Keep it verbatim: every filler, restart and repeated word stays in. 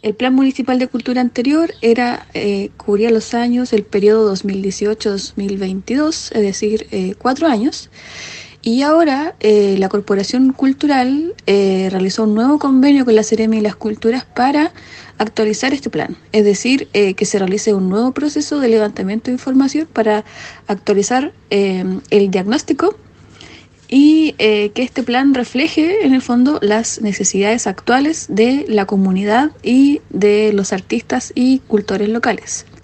El Plan Municipal de Cultura anterior era eh, cubría los años, el periodo dos mil dieciocho a dos mil veintidós, es decir, eh, cuatro años. Y ahora eh, la Corporación Cultural eh, realizó un nuevo convenio con la Seremi y las Culturas para actualizar este plan. Es decir, eh, que se realice un nuevo proceso de levantamiento de información para actualizar eh, el diagnóstico y eh, que este plan refleje en el fondo las necesidades actuales de la comunidad y de los artistas y cultores locales.